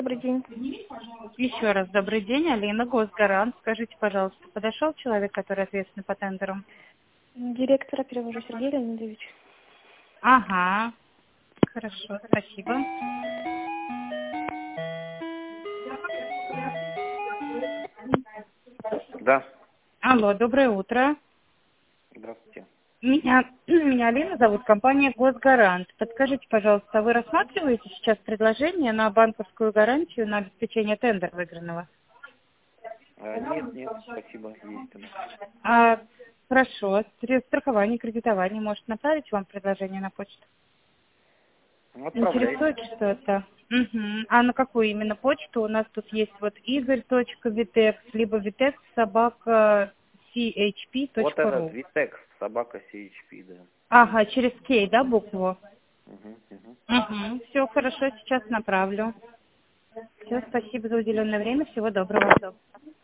Добрый день. Еще раз добрый день, Алина, Госгарант. Скажите, пожалуйста, подошел человек, который ответственный по тендерам? Директора перевожу Сергей Леонидович. Ага, хорошо, спасибо. Да. Алло, доброе утро. Здравствуйте. Меня Алина зовут, компания Госгарант. Подскажите, пожалуйста, вы рассматриваете сейчас предложение на банковскую гарантию на обеспечение тендера выигранного? Нет, спасибо, есть у нас. Хорошо, страхование, кредитование, может направить вам предложение на почту? Отправляйте. Интересует что-то? Угу. А на какую именно почту? У нас тут есть вот igor.vitex, либо vitex собака Вот этот chp.ru. Vitex, собака CHP, да. Ага, через Кей, да, букву? Угу. Угу. Все, хорошо, сейчас направлю. Все, спасибо за уделенное время, всего доброго.